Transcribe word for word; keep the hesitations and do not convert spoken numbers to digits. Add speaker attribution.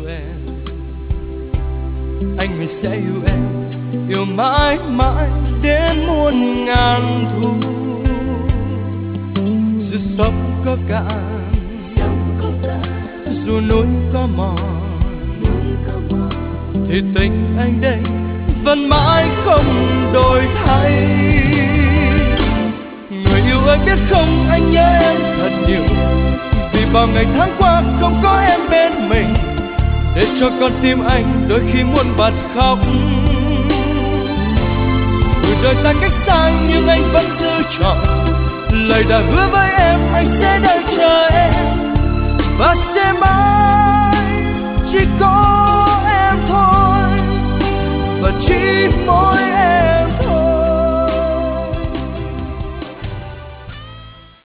Speaker 1: yêu em, anh nguyện sẽ yêu em, yêu mãi mãi đến muôn ngàn thu. Dù sóng có cạn, dù núi có mòn, thì tình anh đây vẫn mãi không đổi thay. Người yêu ơi biết không, anh nhớ em thật nhiều, vì bao ngày tháng qua không có em bên mình, để cho con tim anh đôi khi muốn bật khóc. Dù đời ta cách xa nhưng anh vẫn giữ trọn lời đã hứa với em, anh sẽ đợi